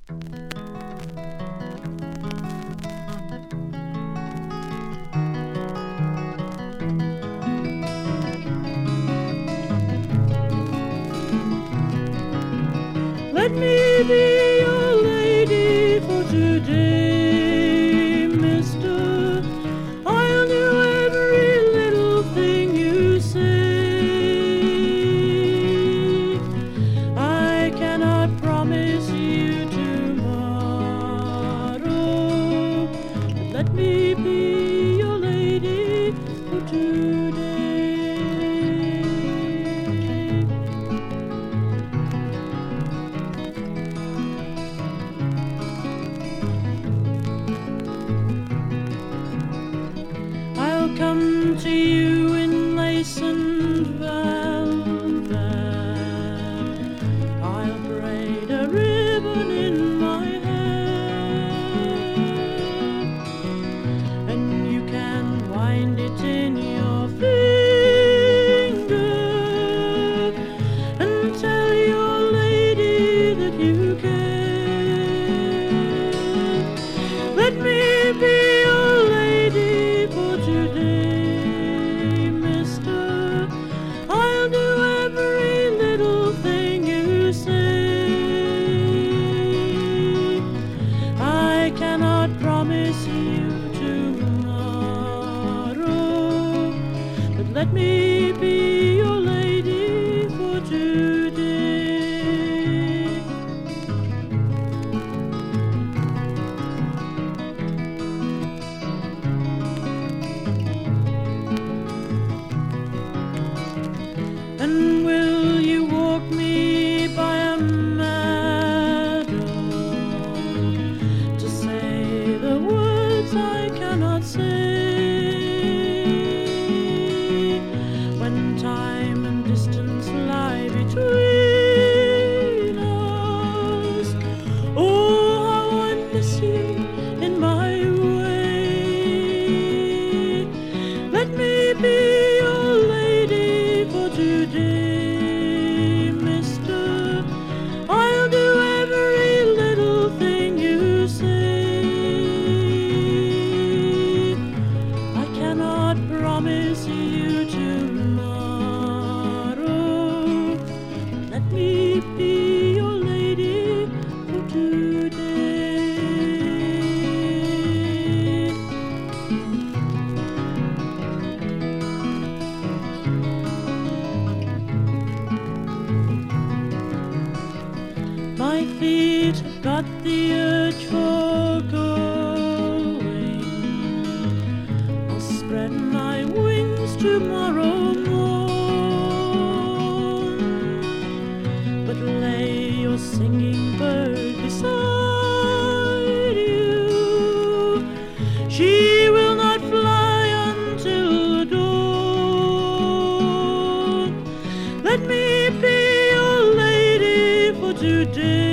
Let me be your lady for today, mister. I'll do every little thing you say. I cannot promise you tomorrow, but let me be your lady for today. I'll come to you in lace and velvet. I'll braid a ribbon in my hair, and you can wind it in your finger and tell your lady that you care. Let me be your lady for today, mister. I'll do every little thing you say. I cannot promise you tomorrow, but let me be your lady for today. And will you walk me by a meadow to say the words I cannot say, when time and distance lie between us? Oh, how I miss you in my way. Let me be your lady for today, mister. I'll do every little thing you say. I cannot promise you tomorrow, let me be your lady for today. My feet have got the urge for going. I'll spread my wings tomorrow morn, but lay your singing bird beside you. She will not fly until the dawn. Let me be your lady for today.